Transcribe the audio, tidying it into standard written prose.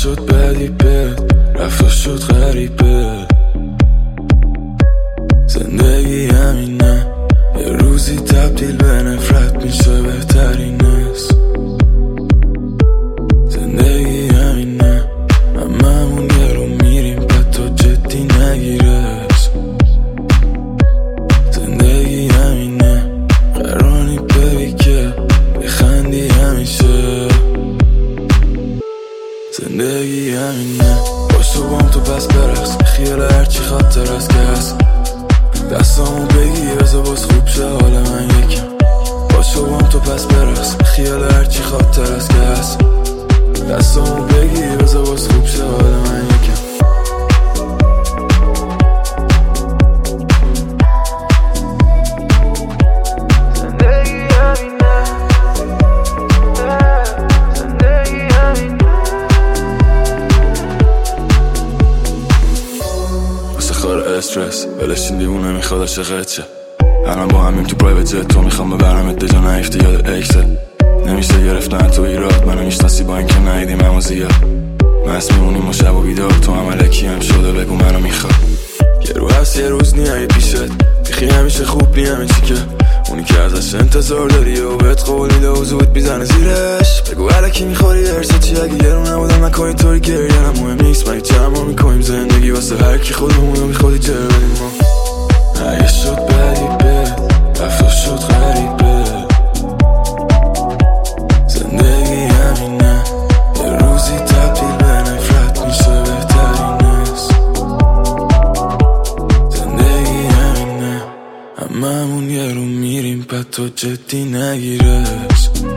شد بدی بد رفت شد غریبه. زندگی همینه، یه روزی تبدیل به نفرت میشه بهترین است. زندگی همینه، هممون یه رو میریم بعد تو جدی نگیرش. زندگی همینه، قرانی ببی که بخندی همیشه. زندگی همینه، باشو بام تو پس برقص، خیال هرچی خاطر از که هست. دستامو بگی بذار باز خوب شه حال من یکم. باشو بام تو پس برقص، خیال هرچی خاطر از که هست. دستامو بگی بذار باز خوب شه حال من یکم. استرس ولش این دیوونه میخواد عاشقت شه. الان با همیم تو پرایوت جت، تو میخوام ببرمت به جا نیفتی یاد اکست. نمیشه گرفتن تو ایراد، منو میشناسی با اینکه ندیدیم همو زیاد. مست میمونیم و شب و بیدار، تو هم الکی هم شده بگو منو میخواد. یه رو هست یه روز نیایی پیشت، بیخی همیشه خوب نی همه چی که اونی که ازش انتظار داری و بهت قول میده و زود بیزنه زیرش. بگو الکی میخوری ارسا چی اگه گرون نبودم نکنی طوری گریه هم مهم نیست. مگه چند ما میکنیم زندگی واسه هر کی خودمونو میخوادی جر بدیم ما. اگه شد بدی بد رفت شد غریبه. زندگی همینه، یه روزی تبدیل به نفرت میشه بهترین است. زندگی همینه، هممون یه رو میریم بعد تو جدی نگیرش.